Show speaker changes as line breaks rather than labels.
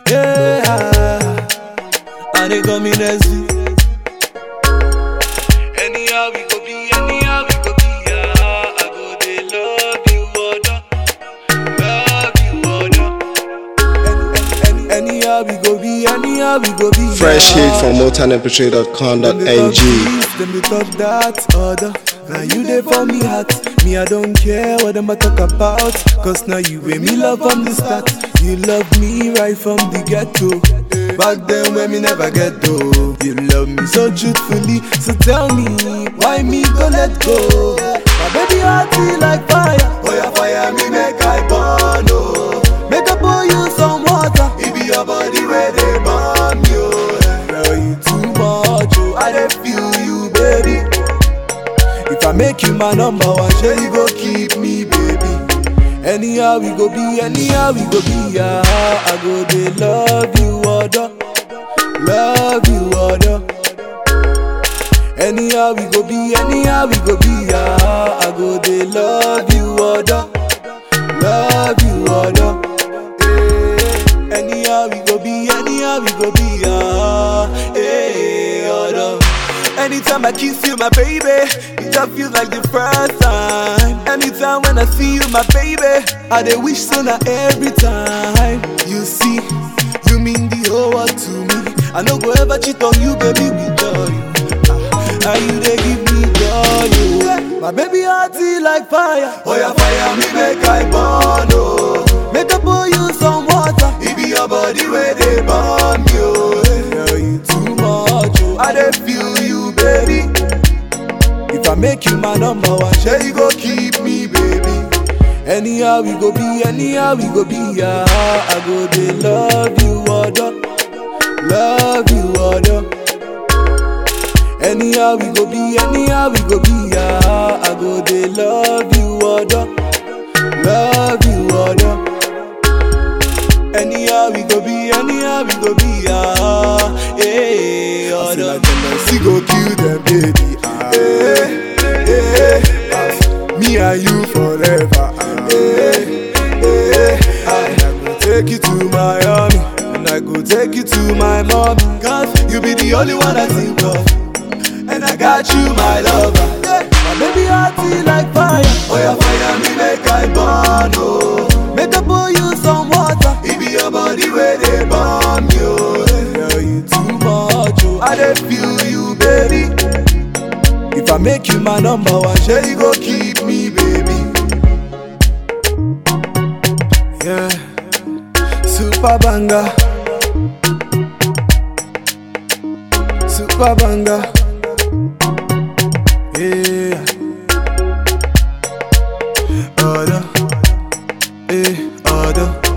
Yeah, and they come in as anyhow we go be, anyhow we go be. Yeah, I go they love you, anyhow we go be, anyhow we go be.
Fresh heat from motownmp3.com.ng.
Them they talk that other. Now you there for me heart. Me I don't care what them a talk about. Cause now you wear me love from the start. You love me right from the ghetto. Back then when me never get though. You love me so truthfully. So tell me why me go let go. My baby heart feel like fire. Oh yeah, fire me make I burn oh. Make I pour you some water. It be your body where they burn you. Girl you too much oh. I dey feel you baby. If I make you my number one, sure you go keep me, baby. Anyhow we go be, anyhow we go be. Yeah, I go they love you, order, love you, order. Anyhow we go be, anyhow we go be. Yeah, I go they love you, order, love you, order. Anyhow we go be, anyhow we go be. Yeah, hey, order. Anytime I kiss you, my baby, it just feels like the first time. Anytime when I see you, my baby, I dey wish so now every time. You see, you mean the whole world to me. I no go ever cheat on you, baby, with joy. And you dey give me joy, oh. My baby heart feel like fire. Oh yeah, fire me make I burn, oh. Make I pour you some water. It be your body where they burn you. Girl, you too much, oh. I dey feel you, baby. If I make you my number one, sure you go keep me, baby. Anyhow we go be, anyhow we go be. Yeah, I go they love you, order, love you, order. Anyhow we go be, anyhow we go be. Yeah, I go they love you, order, love you, order. Anyhow we go be, anyhow we go be. Yeah, hey, order.
She go kill them, baby. Me and you forever.
And I go take you to Miami, and I go take you to my mom. Cause you be the only one I think of, and I got you, my lover. My baby heart feel like fire. Oh yeah, fire me make I burn, oh. Make I pour you some water. It be your body where they burn you. Girl, you too much, oh. I dey feel you, baby. If I make you my number one, sure you go keep me, baby. Yeah, super banger, super banger. Yeah, order, order.